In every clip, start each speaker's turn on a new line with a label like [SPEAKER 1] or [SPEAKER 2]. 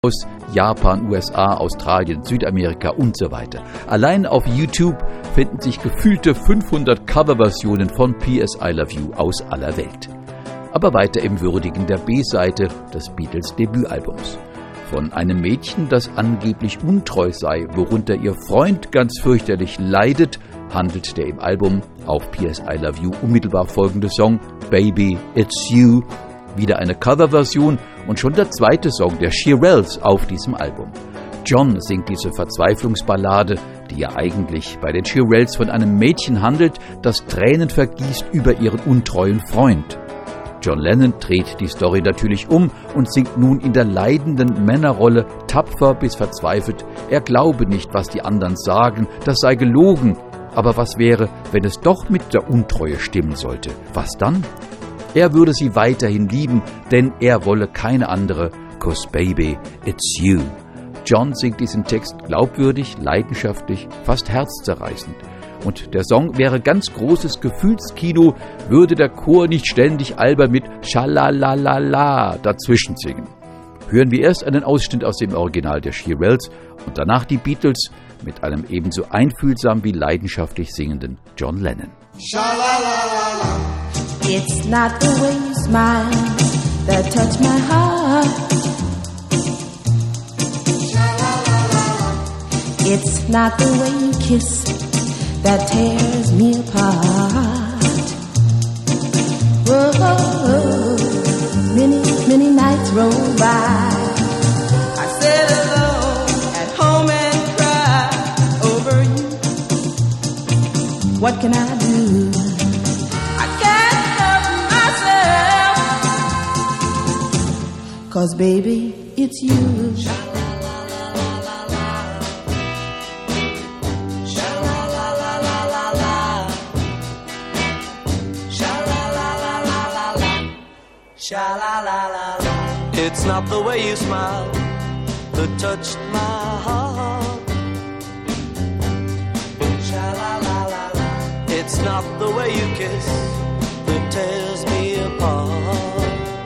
[SPEAKER 1] aus Japan, USA, Australien, Südamerika und so weiter. Allein auf YouTube finden sich gefühlte 500 Coverversionen von P.S. I Love You aus aller Welt. Aber weiter im Würdigen der B-Seite des Beatles-Debütalbums. Von einem Mädchen, das angeblich untreu sei, worunter ihr Freund ganz fürchterlich leidet, handelt der im Album auf P.S. I Love You unmittelbar folgende Song Baby, It's You. Wieder eine Coverversion und schon der zweite Song der Shirelles auf diesem Album. John singt diese Verzweiflungsballade, die ja eigentlich bei den Shirelles von einem Mädchen handelt, das Tränen vergießt über ihren untreuen Freund. John Lennon dreht die Story natürlich um und singt nun in der leidenden Männerrolle tapfer bis verzweifelt. Er glaube nicht, was die anderen sagen, das sei gelogen. Aber was wäre, wenn es doch mit der Untreue stimmen sollte? Was dann? Er würde sie weiterhin lieben, denn er wolle keine andere, 'cause baby, it's you. John singt diesen Text glaubwürdig, leidenschaftlich, fast herzzerreißend. Und der Song wäre ganz großes Gefühlskino, würde der Chor nicht ständig albern mit Schalalalala dazwischen singen. Hören wir erst einen Ausschnitt aus dem Original der Shirelles und danach die Beatles mit einem ebenso einfühlsam wie leidenschaftlich singenden John Lennon.
[SPEAKER 2] Sha-la-la-la-la. It's not the way you smile that touch my heart. Sha-la-la-la-la. It's not the way you kiss that tears me apart. Whoa, many, many nights roll by. I sit alone at home and cry over you. What can I do? I can't help myself. 'Cause baby, it's you.
[SPEAKER 3] It's not the way you smile that touched my heart. Sha-la-la-la-la. It's not the way you kiss that tears me apart.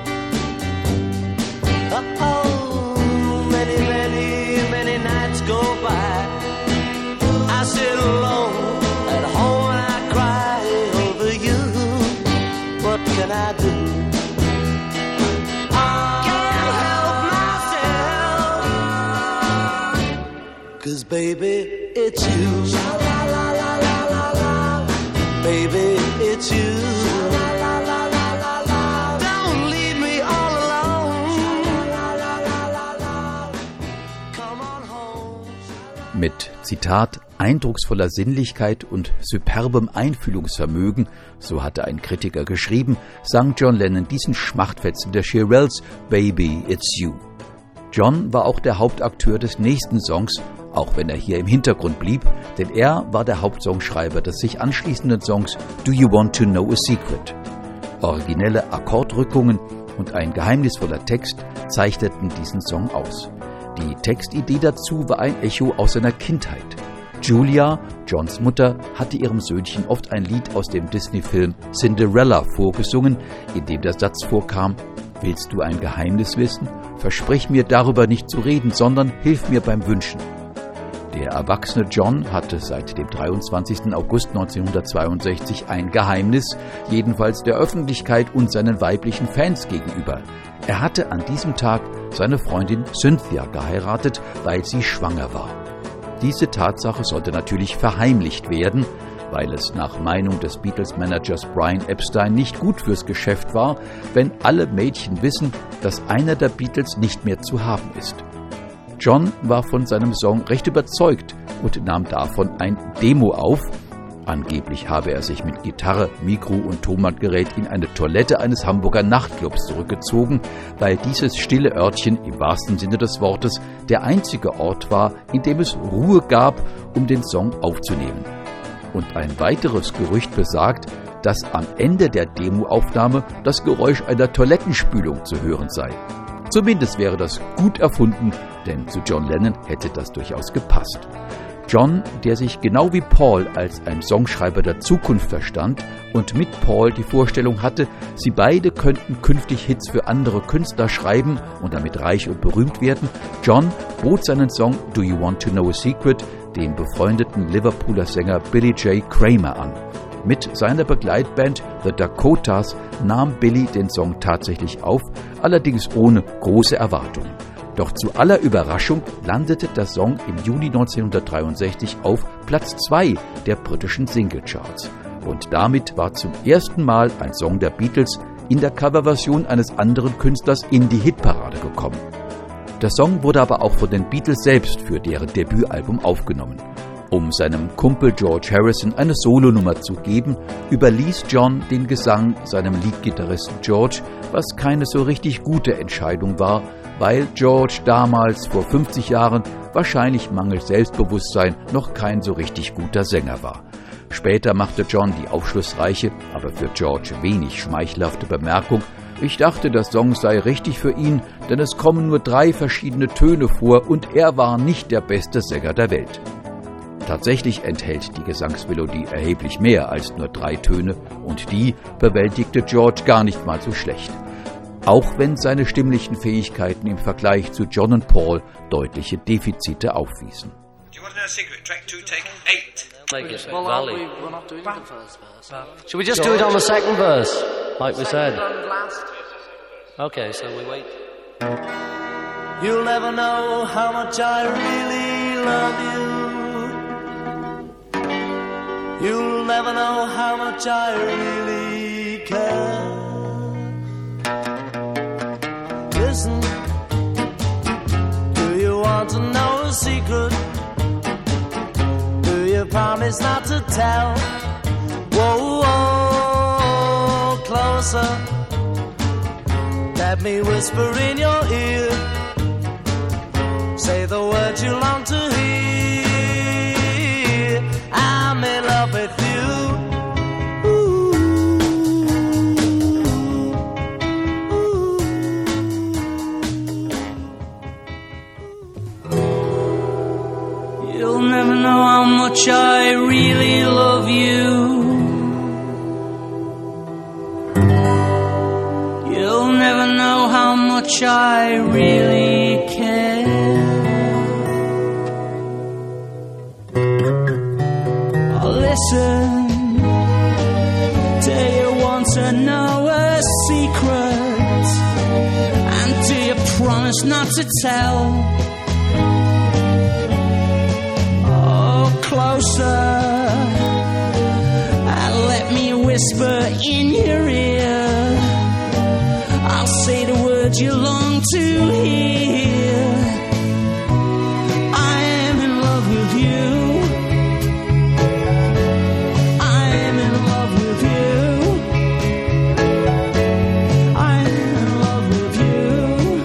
[SPEAKER 3] Oh, many, many, many nights go by. I sit alone at home and I cry over you. What can I do? 'Cause baby, it's you. Sha-la-la-la-la-la. Baby, it's you. Sha-la-la-la-la-la. Don't leave me all alone. Sha-la-la-la-la-la. Come on home.
[SPEAKER 1] Mit, Zitat, eindrucksvoller Sinnlichkeit und superbem Einfühlungsvermögen, so hatte ein Kritiker geschrieben, sang John Lennon diesen Schmachtfetzen der Shirelles Baby, It's You. John war auch der Hauptakteur des nächsten Songs, auch wenn er hier im Hintergrund blieb, denn er war der Hauptsongschreiber des sich anschließenden Songs Do You Want to Know a Secret? Originelle Akkordrückungen und ein geheimnisvoller Text zeichneten diesen Song aus. Die Textidee dazu war ein Echo aus seiner Kindheit. Julia, Johns Mutter, hatte ihrem Söhnchen oft ein Lied aus dem Disney-Film Cinderella vorgesungen, in dem der Satz vorkam: Willst du ein Geheimnis wissen? Versprich mir darüber nicht zu reden, sondern hilf mir beim Wünschen. Der erwachsene John hatte seit dem 23. August 1962 ein Geheimnis, jedenfalls der Öffentlichkeit und seinen weiblichen Fans gegenüber. Er hatte an diesem Tag seine Freundin Cynthia geheiratet, weil sie schwanger war. Diese Tatsache sollte natürlich verheimlicht werden, weil es nach Meinung des Beatles-Managers Brian Epstein nicht gut fürs Geschäft war, wenn alle Mädchen wissen, dass einer der Beatles nicht mehr zu haben ist. John war von seinem Song recht überzeugt und nahm davon ein Demo auf. Angeblich habe er sich mit Gitarre, Mikro und Tonbandgerät in eine Toilette eines Hamburger Nachtclubs zurückgezogen, weil dieses stille Örtchen im wahrsten Sinne des Wortes der einzige Ort war, in dem es Ruhe gab, um den Song aufzunehmen. Und ein weiteres Gerücht besagt, dass am Ende der Demoaufnahme das Geräusch einer Toilettenspülung zu hören sei. Zumindest wäre das gut erfunden, denn zu John Lennon hätte das durchaus gepasst. John, der sich genau wie Paul als ein Songschreiber der Zukunft verstand und mit Paul die Vorstellung hatte, sie beide könnten künftig Hits für andere Künstler schreiben und damit reich und berühmt werden, John bot seinen Song Do You Want to Know a Secret dem befreundeten Liverpooler Sänger Billy J. Kramer an. Mit seiner Begleitband The Dakotas nahm Billy den Song tatsächlich auf, allerdings ohne große Erwartungen. Doch zu aller Überraschung landete der Song im Juni 1963 auf Platz 2 der britischen Singlecharts. Und damit war zum ersten Mal ein Song der Beatles in der Coverversion eines anderen Künstlers in die Hitparade gekommen. Der Song wurde aber auch von den Beatles selbst für deren Debütalbum aufgenommen. Um seinem Kumpel George Harrison eine Solonummer zu geben, überließ John den Gesang seinem Leadgitarristen George, was keine so richtig gute Entscheidung war, weil George damals vor 50 Jahren wahrscheinlich mangels Selbstbewusstsein noch kein so richtig guter Sänger war. Später machte John die aufschlussreiche, aber für George wenig schmeichelhafte Bemerkung: Ich dachte, der Song sei richtig für ihn, denn es kommen nur 3 verschiedene Töne vor und er war nicht der beste Sänger der Welt. Tatsächlich enthält die Gesangsmelodie erheblich mehr als nur 3 Töne und die bewältigte George gar nicht mal so schlecht. Auch wenn seine stimmlichen Fähigkeiten im Vergleich zu John und Paul deutliche Defizite aufwiesen.
[SPEAKER 4] Do you want to know a secret? Track 2, take 8.
[SPEAKER 5] Make it valley. We're not doing the first verse. Should we just do it on the second verse, like we said? Okay, so we wait.
[SPEAKER 3] You'll never know how much I really love you. You'll never know how much I really care. Listen, do you want to know a secret? Do you promise not to tell? Whoa, whoa, closer. Let me whisper in your ear. Say the words you long to hear. I'm in love with you.
[SPEAKER 6] You'll never know how much I really love you. You'll never know how much I really care. Oh, listen, do you want to know a secret? And do you promise not to tell? Closer, and let me whisper in your ear. I'll say the words you long to hear. I am in love with you. I am in love with you. I am in love with you.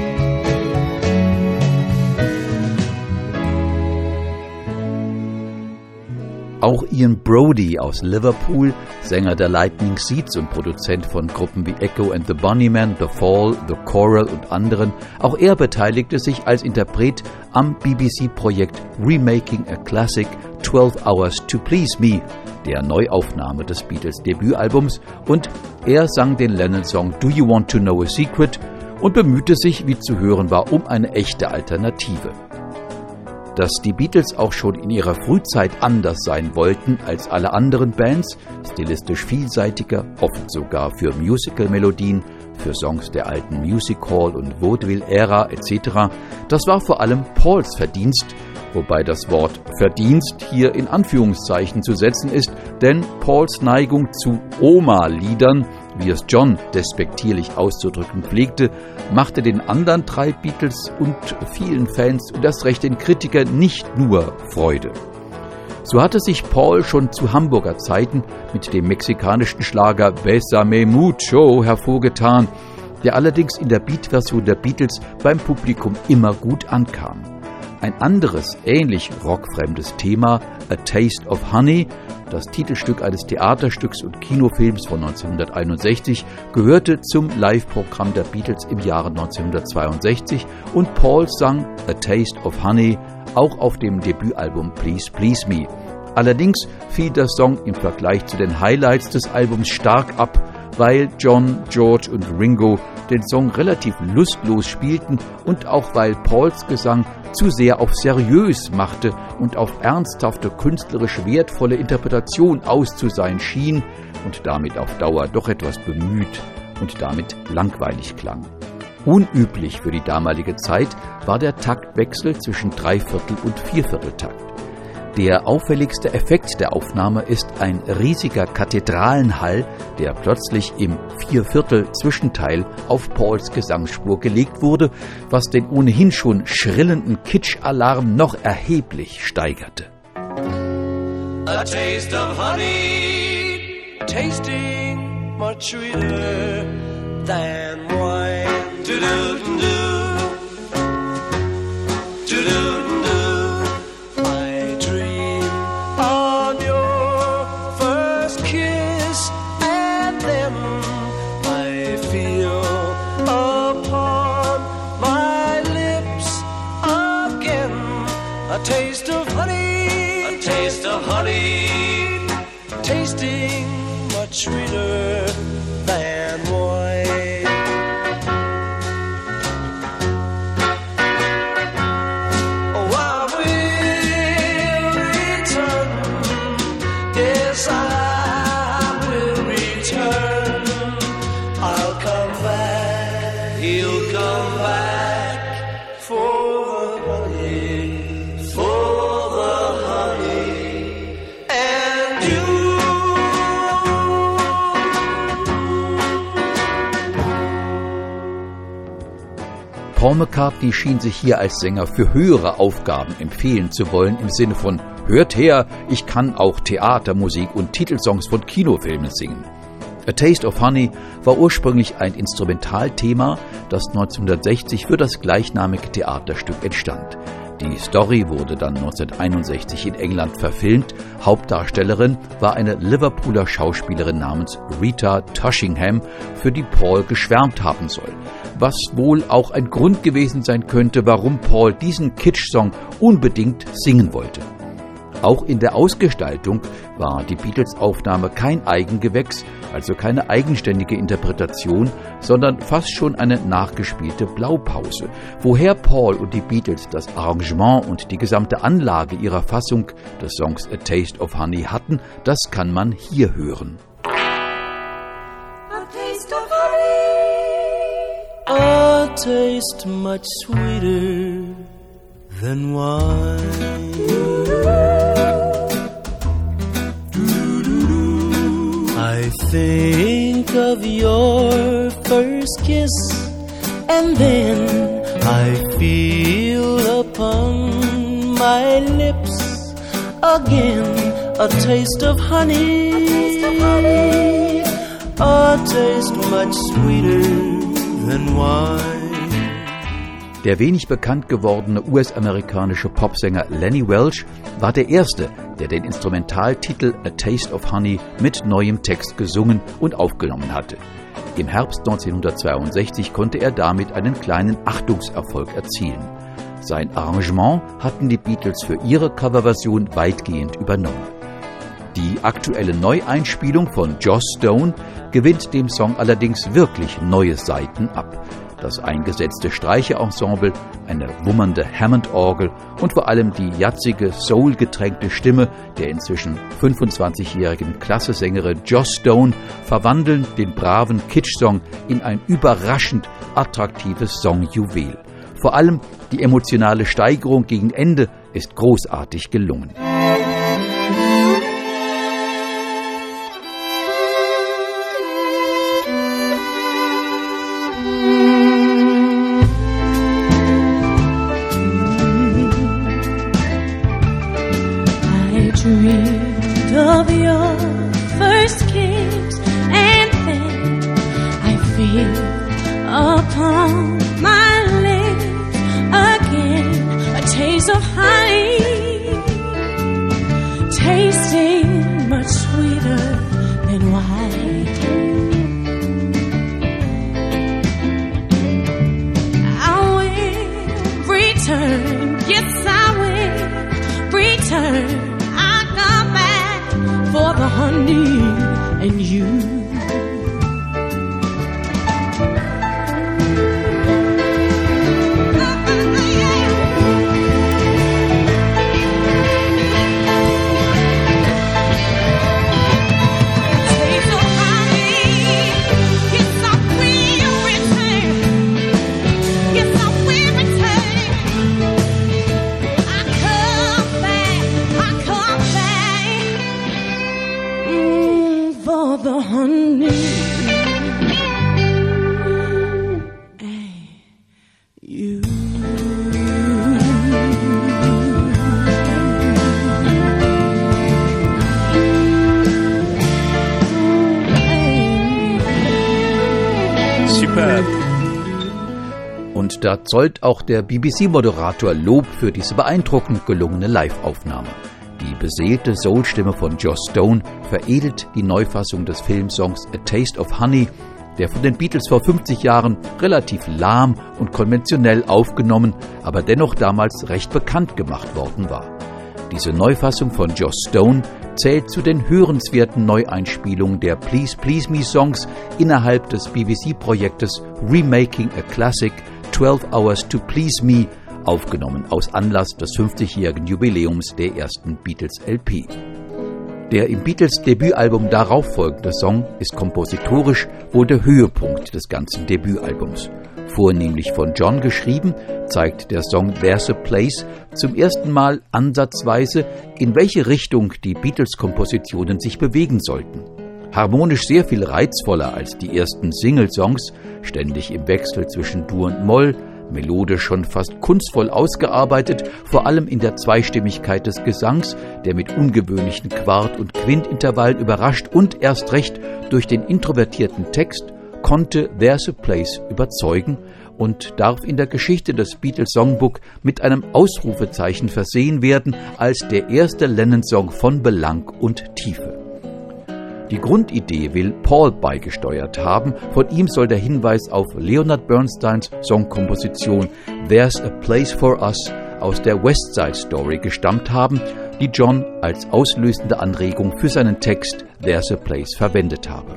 [SPEAKER 1] Auch Ian Brody aus Liverpool, Sänger der Lightning Seeds und Produzent von Gruppen wie Echo and the Bunnymen, The Fall, The Coral und anderen, auch er beteiligte sich als Interpret am BBC-Projekt Remaking a Classic 12 Hours to Please Me, der Neuaufnahme des Beatles-Debütalbums, und er sang den Lennon-Song Do You Want to Know a Secret und bemühte sich, wie zu hören war, um eine echte Alternative. Dass die Beatles auch schon in ihrer Frühzeit anders sein wollten als alle anderen Bands, stilistisch vielseitiger, oft sogar für Musical-Melodien, für Songs der alten Music Hall und Vaudeville-Ära etc., das war vor allem Pauls Verdienst, wobei das Wort Verdienst hier in Anführungszeichen zu setzen ist, denn Pauls Neigung zu Oma-Liedern, wie es John despektierlich auszudrücken pflegte, machte den anderen 3 Beatles und vielen Fans und erst recht den Kritikern nicht nur Freude. So hatte sich Paul schon zu Hamburger Zeiten mit dem mexikanischen Schlager Bésame Mucho hervorgetan, der allerdings in der Beat-Version der Beatles beim Publikum immer gut ankam. Ein anderes, ähnlich rockfremdes Thema, A Taste of Honey, das Titelstück eines Theaterstücks und Kinofilms von 1961, gehörte zum Live-Programm der Beatles im Jahre 1962 und Paul sang A Taste of Honey auch auf dem Debütalbum Please Please Me. Allerdings fiel der Song im Vergleich zu den Highlights des Albums stark ab, weil John, George und Ringo den Song relativ lustlos spielten und auch weil Pauls Gesang zu sehr auf seriös machte und auf ernsthafte, künstlerisch wertvolle Interpretation aus zu sein schien und damit auf Dauer doch etwas bemüht und damit langweilig klang. Unüblich für die damalige Zeit war der Taktwechsel zwischen Dreiviertel- und Viervierteltakt. Der auffälligste Effekt der Aufnahme ist ein riesiger Kathedralenhall, der plötzlich im Vierviertel-Zwischenteil auf Pauls Gesangsspur gelegt wurde, was den ohnehin schon schrillenden Kitsch-Alarm noch erheblich steigerte.
[SPEAKER 3] A taste of honey, tasting much sweeter than wine. Do-do-do-do, do-do-do. I dream on your first kiss, and then I feel upon my lips again a taste of honey, a taste of honey, tasting much sweeter than wine.
[SPEAKER 1] Paul McCartney schien sich hier als Sänger für höhere Aufgaben empfehlen zu wollen, im Sinne von »Hört her, ich kann auch Theatermusik und Titelsongs von Kinofilmen singen«. A Taste of Honey war ursprünglich ein Instrumentalthema, das 1960 für das gleichnamige Theaterstück entstand. Die Story wurde dann 1961 in England verfilmt. Hauptdarstellerin war eine Liverpooler Schauspielerin namens Rita Toshingham, für die Paul geschwärmt haben soll. Was wohl auch ein Grund gewesen sein könnte, warum Paul diesen Kitsch-Song unbedingt singen wollte. Auch in der Ausgestaltung war die Beatles-Aufnahme kein Eigengewächs, also keine eigenständige Interpretation, sondern fast schon eine nachgespielte Blaupause. Woher Paul und die Beatles das Arrangement und die gesamte Anlage ihrer Fassung des Songs A Taste of Honey hatten, das kann man hier hören.
[SPEAKER 2] A taste of honey,
[SPEAKER 6] A taste much sweeter than wine. I think of your first kiss, and then I feel upon my lips again a taste of honey, a taste much sweeter than wine.
[SPEAKER 1] Der wenig bekannt gewordene US-amerikanische Popsänger Lenny Welch war der Erste, der den Instrumentaltitel A Taste of Honey mit neuem Text gesungen und aufgenommen hatte. Im Herbst 1962 konnte er damit einen kleinen Achtungserfolg erzielen. Sein Arrangement hatten die Beatles für ihre Coverversion weitgehend übernommen. Die aktuelle Neueinspielung von Joss Stone gewinnt dem Song allerdings wirklich neue Seiten ab. Das eingesetzte Streicherensemble, eine wummernde Hammond-Orgel und vor allem die jazzige, soul-getränkte Stimme der inzwischen 25-jährigen Klasse-Sängerin Joss Stone verwandeln den braven Kitsch-Song in ein überraschend attraktives Songjuwel. Vor allem die emotionale Steigerung gegen Ende ist großartig gelungen.
[SPEAKER 7] Dreamed of your first kiss, and then I feel upon my lips again a taste of honey, tasting much sweeter than wine. I will return, yes I will. return, I come back for the honey and you. The honey and you.
[SPEAKER 1] Superb. Und da zollt auch der BBC-Moderator Lob für diese beeindruckend gelungene Live-Aufnahme. Die beseelte Soul-Stimme von Joss Stone veredelt die Neufassung des Filmsongs A Taste of Honey, der von den Beatles vor 50 Jahren relativ lahm und konventionell aufgenommen, aber dennoch damals recht bekannt gemacht worden war. Diese Neufassung von Joss Stone zählt zu den hörenswerten Neueinspielungen der Please Please Me Songs innerhalb des BBC-Projektes Remaking a Classic 12 Hours to Please Me, aufgenommen aus Anlass des 50-jährigen Jubiläums der ersten Beatles-LP. Der im Beatles-Debütalbum darauf folgende Song ist kompositorisch wohl der Höhepunkt des ganzen Debütalbums. Vornehmlich von John geschrieben, zeigt der Song There's a Place zum ersten Mal ansatzweise, in welche Richtung die Beatles-Kompositionen sich bewegen sollten. Harmonisch sehr viel reizvoller als die ersten Single-Songs, ständig im Wechsel zwischen Dur und Moll, melodisch schon fast kunstvoll ausgearbeitet, vor allem in der Zweistimmigkeit des Gesangs, der mit ungewöhnlichen Quart- und Quintintervallen überrascht und erst recht durch den introvertierten Text, konnte There's a Place überzeugen und darf in der Geschichte des Beatles Songbook mit einem Ausrufezeichen versehen werden als der erste Lennon-Song von Belang und Tiefe. Die Grundidee will Paul beigesteuert haben. Von ihm soll der Hinweis auf Leonard Bernsteins Songkomposition There's a Place for Us aus der West Side Story gestammt haben, die John als auslösende Anregung für seinen Text There's a Place verwendet habe.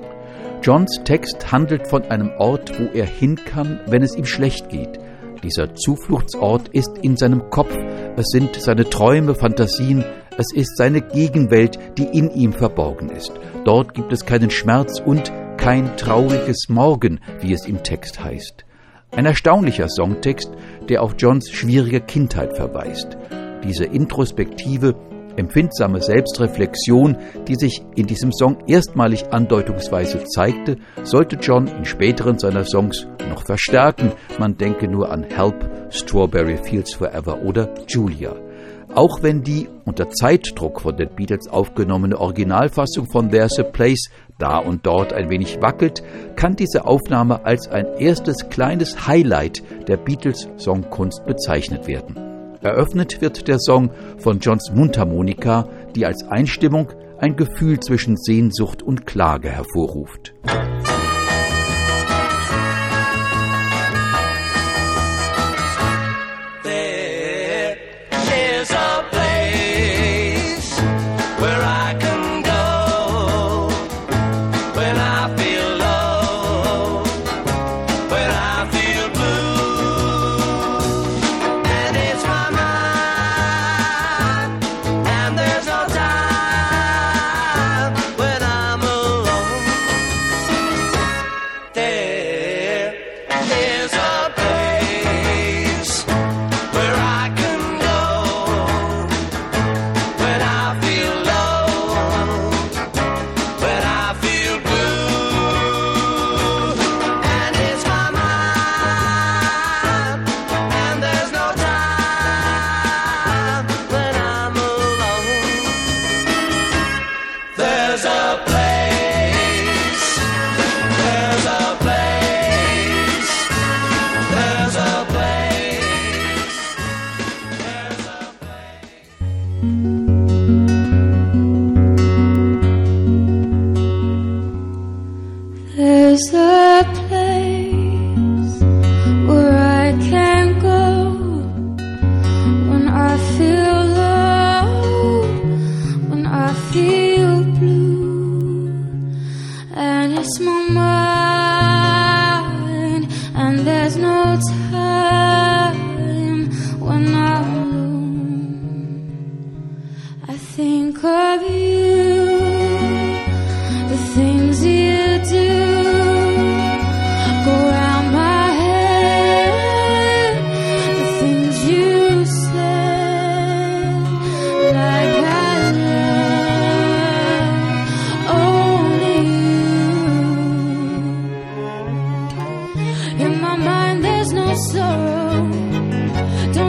[SPEAKER 1] Johns Text handelt von einem Ort, wo er hin kann, wenn es ihm schlecht geht. Dieser Zufluchtsort ist in seinem Kopf, es sind seine Träume, Fantasien, es ist seine Gegenwelt, die in ihm verborgen ist. Dort gibt es keinen Schmerz und kein trauriges Morgen, wie es im Text heißt. Ein erstaunlicher Songtext, der auf Johns schwierige Kindheit verweist. Diese introspektive, empfindsame Selbstreflexion, die sich in diesem Song erstmalig andeutungsweise zeigte, sollte John in späteren seiner Songs noch verstärken. Man denke nur an Help, Strawberry Fields Forever oder Julia. Auch wenn die unter Zeitdruck von den Beatles aufgenommene Originalfassung von There's a Place da und dort ein wenig wackelt, kann diese Aufnahme als ein erstes kleines Highlight der Beatles-Songkunst bezeichnet werden. Eröffnet wird der Song von Johns Mundharmonika, die als Einstimmung ein Gefühl zwischen Sehnsucht und Klage hervorruft.
[SPEAKER 7] There's a place where I can go when I feel low.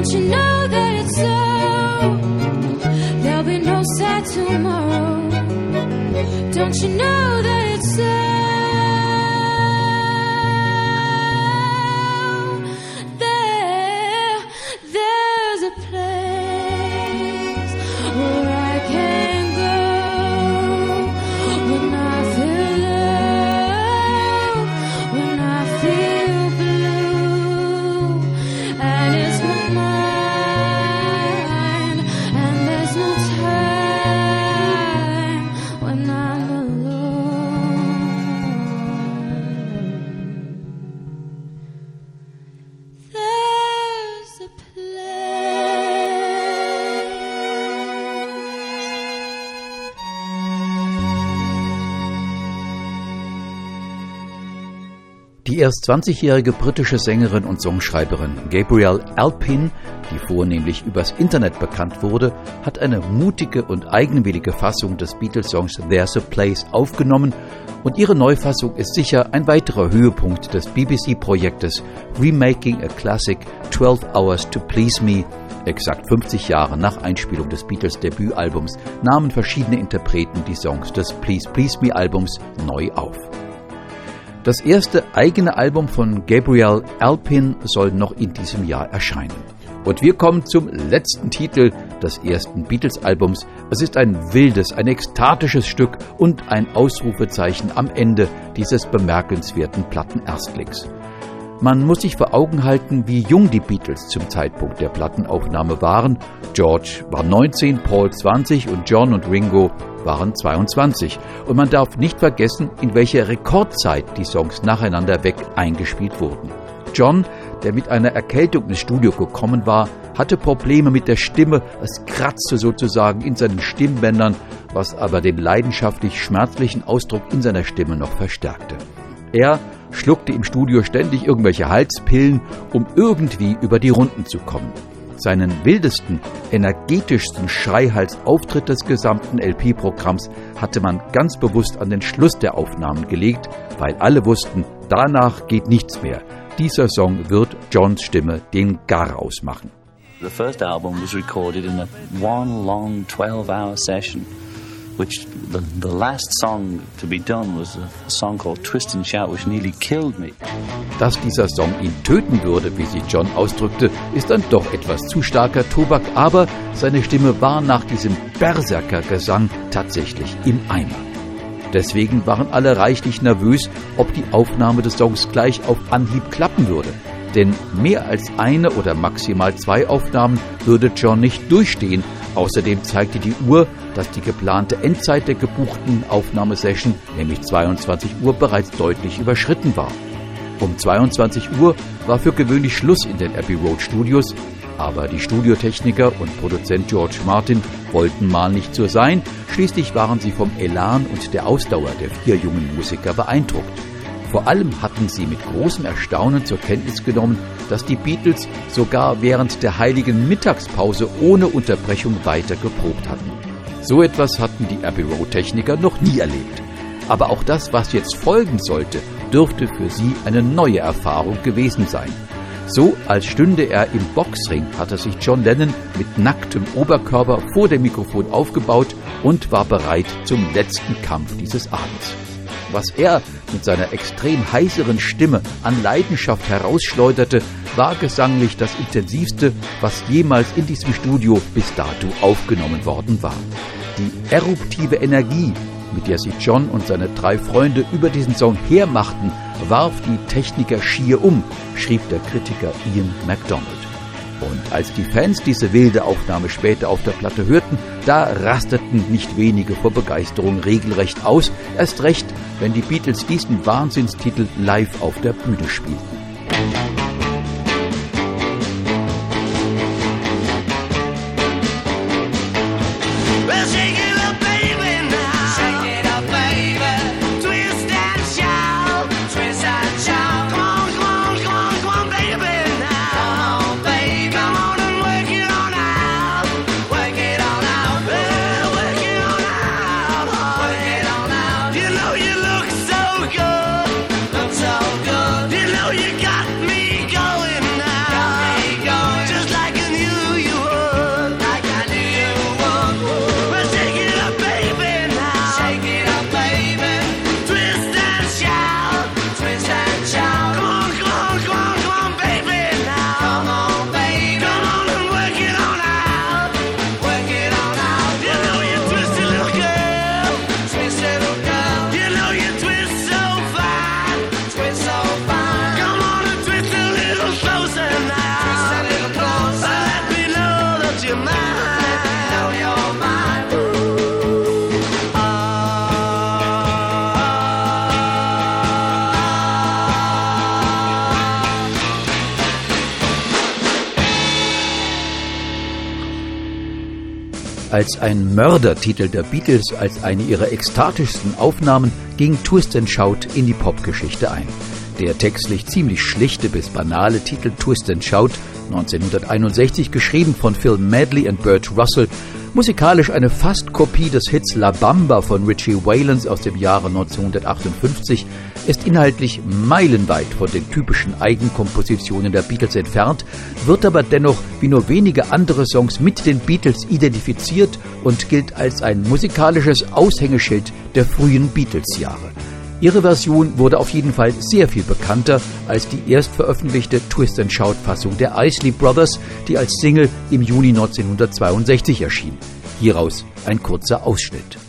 [SPEAKER 7] Don't you know that it's so? There'll be no sad tomorrow. Don't you know that it's so? There's a place where I can go when I feel love, when I feel blue, and it's my mind, and there's no time when I'm alone. There's a
[SPEAKER 1] Die erst 20-jährige britische Sängerin und Songschreiberin Gabrielle Alpin, die vornehmlich übers Internet bekannt wurde, hat eine mutige und eigenwillige Fassung des Beatles-Songs There's a Place aufgenommen und ihre Neufassung ist sicher ein weiterer Höhepunkt des BBC-Projektes Remaking a Classic 12 Hours to Please Me. Exakt 50 Jahre nach Einspielung des Beatles-Debütalbums nahmen verschiedene Interpreten die Songs des Please Please Me Albums neu auf. Das erste eigene Album von Gabrielle Alpin soll noch in diesem Jahr erscheinen. Und wir kommen zum letzten Titel des ersten Beatles-Albums. Es ist ein wildes, ein ekstatisches Stück und ein Ausrufezeichen am Ende dieses bemerkenswerten Plattenerstlicks. Man muss sich vor Augen halten, wie jung die Beatles zum Zeitpunkt der Plattenaufnahme waren. George war 19, Paul 20 und John und Ringo waren 22. Und man darf nicht vergessen, in welcher Rekordzeit die Songs nacheinander weg eingespielt wurden. John, der mit einer Erkältung ins Studio gekommen war, hatte Probleme mit der Stimme, es kratzte sozusagen in seinen Stimmbändern, was aber den leidenschaftlich schmerzlichen Ausdruck in seiner Stimme noch verstärkte. Er schluckte im Studio ständig irgendwelche Halspillen, um irgendwie über die Runden zu kommen. Seinen wildesten, energetischsten Schreihals-Auftritt des gesamten LP-Programms hatte man ganz bewusst an den Schluss der Aufnahmen gelegt, weil alle wussten, danach geht nichts mehr. Dieser Song wird Johns Stimme den Gar ausmachen.
[SPEAKER 8] The first album was recorded in a one long 12-hour session, which the last song to be done was a song called Twist and Shout, which nearly killed me.
[SPEAKER 1] Dass dieser Song ihn töten würde, wie sich John ausdrückte, ist dann doch etwas zu starker Tobak, aber seine Stimme war nach diesem Berserker-Gesang tatsächlich im Eimer. Deswegen waren alle reichlich nervös, ob die Aufnahme des Songs gleich auf Anhieb klappen würde. Denn mehr als eine oder maximal 2 Aufnahmen würde John nicht durchstehen. Außerdem zeigte die Uhr, dass die geplante Endzeit der gebuchten Aufnahmesession, nämlich 22 Uhr, bereits deutlich überschritten war. Um 22 Uhr war für gewöhnlich Schluss in den Abbey Road Studios, aber die Studiotechniker und Produzent George Martin wollten mal nicht so sein. Schließlich waren sie vom Elan und der Ausdauer der 4 jungen Musiker beeindruckt. Vor allem hatten sie mit großem Erstaunen zur Kenntnis genommen, dass die Beatles sogar während der heiligen Mittagspause ohne Unterbrechung weiter geprobt hatten. So etwas hatten die Abbey Road Techniker noch nie erlebt. Aber auch das, was jetzt folgen sollte, dürfte für sie eine neue Erfahrung gewesen sein. So als stünde er im Boxring, hatte sich John Lennon mit nacktem Oberkörper vor dem Mikrofon aufgebaut und war bereit zum letzten Kampf dieses Abends. Was er mit seiner extrem heiseren Stimme an Leidenschaft herausschleuderte, war gesanglich das Intensivste, was jemals in diesem Studio bis dato aufgenommen worden war. Die eruptive Energie, mit der sich John und seine 3 Freunde über diesen Song hermachten, warf die Techniker schier um, schrieb der Kritiker Ian MacDonald. Und als die Fans diese wilde Aufnahme später auf der Platte hörten, da rasteten nicht wenige vor Begeisterung regelrecht aus, erst recht, wenn die Beatles diesen Wahnsinnstitel live auf der Bühne spielten.
[SPEAKER 3] You know you
[SPEAKER 1] Als ein Mördertitel der Beatles, als eine ihrer ekstatischsten Aufnahmen, ging Twist and Shout in die Popgeschichte ein. Der textlich ziemlich schlichte bis banale Titel Twist and Shout, 1961 geschrieben von Phil Medley und Burt Russell, musikalisch eine Fastkopie des Hits La Bamba von Richie Valens aus dem Jahre 1958, ist inhaltlich meilenweit von den typischen Eigenkompositionen der Beatles entfernt, wird aber dennoch wie nur wenige andere Songs mit den Beatles identifiziert und gilt als ein musikalisches Aushängeschild der frühen Beatles-Jahre. Ihre Version wurde auf jeden Fall sehr viel bekannter als die erst veröffentlichte Twist-and-Shout-Fassung der Isley Brothers, die als Single im Juni 1962 erschien. Hieraus ein kurzer Ausschnitt.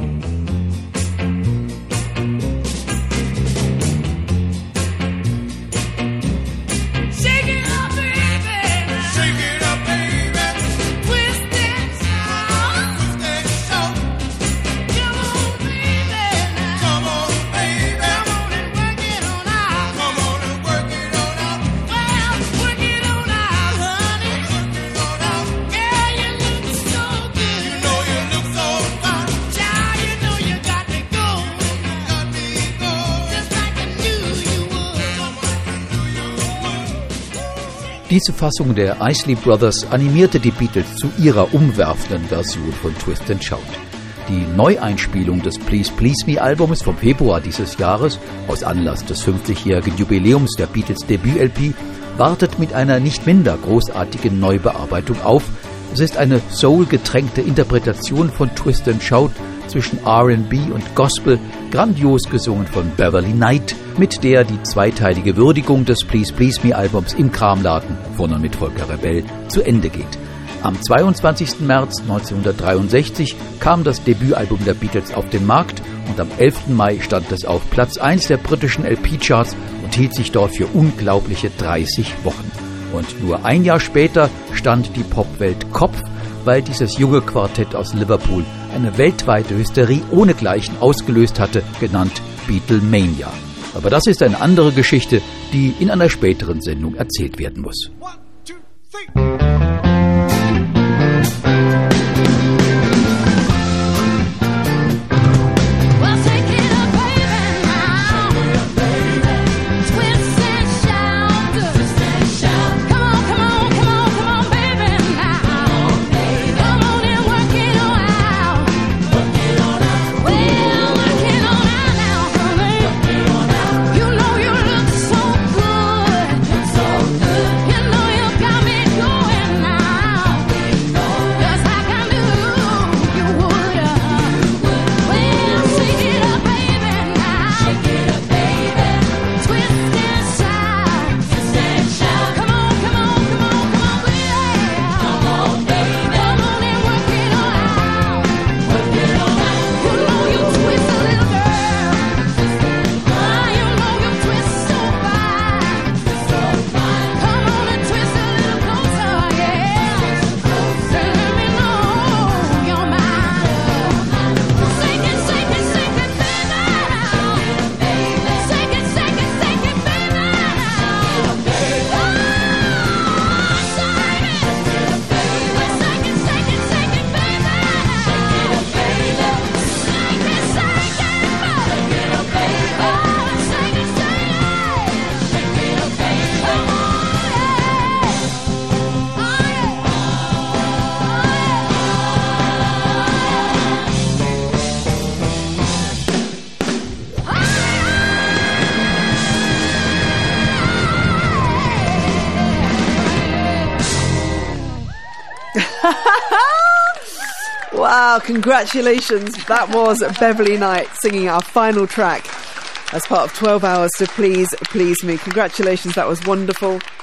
[SPEAKER 1] Diese Fassung der Isley Brothers animierte die Beatles zu ihrer umwerfenden Version von Twist and Shout. Die Neueinspielung des Please Please Me Albums vom Februar dieses Jahres, aus Anlass des 50-jährigen Jubiläums der Beatles Debüt-LP, wartet mit einer nicht minder großartigen Neubearbeitung auf. Es ist eine soul-getränkte Interpretation von Twist and Shout zwischen R&B und Gospel, grandios gesungen von Beverly Knight, mit der die zweiteilige Würdigung des Please Please Me Albums im Kramladen von und mit Volker Rebell zu Ende geht. Am 22. März 1963 kam das Debütalbum der Beatles auf den Markt und am 11. Mai stand es auf Platz 1 der britischen LP-Charts und hielt sich dort für unglaubliche 30 Wochen. Und nur ein Jahr später stand die Popwelt Kopf, weil dieses junge Quartett aus Liverpool eine weltweite Hysterie ohnegleichen ausgelöst hatte, genannt Beatlemania. Aber das ist eine andere Geschichte, die in einer späteren Sendung erzählt werden muss.
[SPEAKER 9] 1, 2, 3.
[SPEAKER 10] Wow, congratulations. That was Beverly Knight singing our final track as part of 12 Hours to Please Please Me. Congratulations, that was wonderful.